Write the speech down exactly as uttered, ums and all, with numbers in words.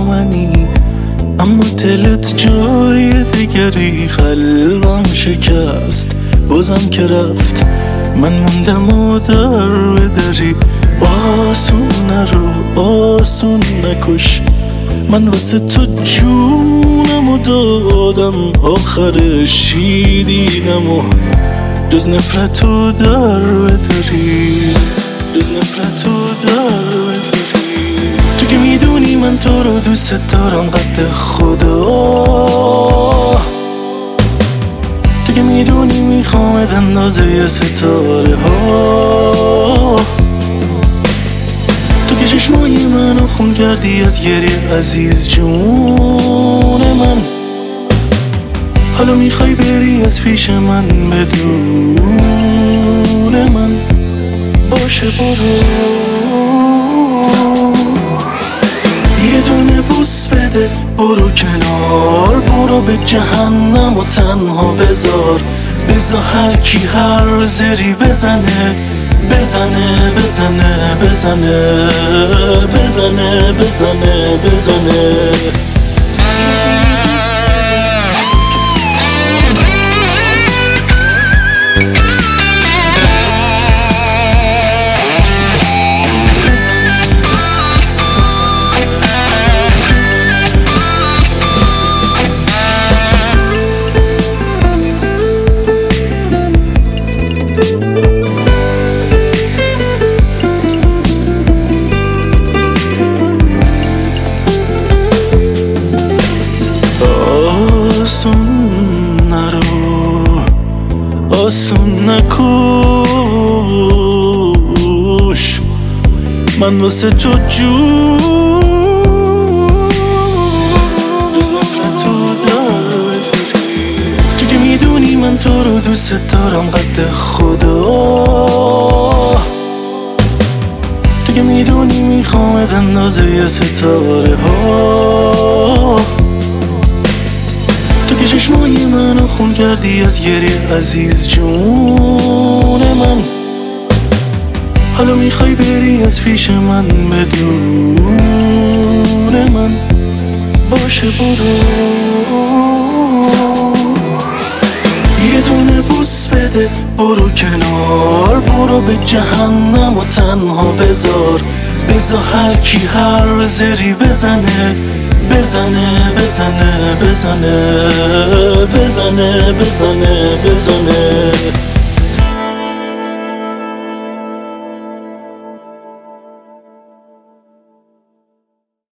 منی، اما دلت جای دیگری. قلبم شکست بازم که رفت، من موندم و در بدری. آسون نرو آسون نکش، من واسه تو جونم و دادم. آخرش دیدم و جز نفرت و در بدری، جز نفرت و در بدری. تو که میدونی من تو رو دوست دارم قد خدا، تو که میدونی میخوامت اندازه ستاره ها. تو که چشمای منو خون کردی از گریه عزیز جون من. حالا میخوای بری از پیش من بدون من، باشه برو. یه دونه بوس بده برو کنار، برو به جهنم و تنها بذار. بذار هر کی هر زری بزنه بزنه بزنه بزنه بزنه بزنه بزنه. آسون نرو آسون نکش، من واسه تو جون جز نفرت و در. تو که میدونی من تو رو دوست دارم قد خدا، تو که میدونی میخوامت اندازه ستاره ها. تو که چشمای منو خون کردی از گریه عزیز جون من. حالا میخوای بری از پیش من بدون من، باشه برو. یه دونه بوس بده برو کنار، برو به جهنم و تنها بذار. بذار هر کی هر زری بزنه بزنه بزنه بزنه بزنه بزنه بزنه.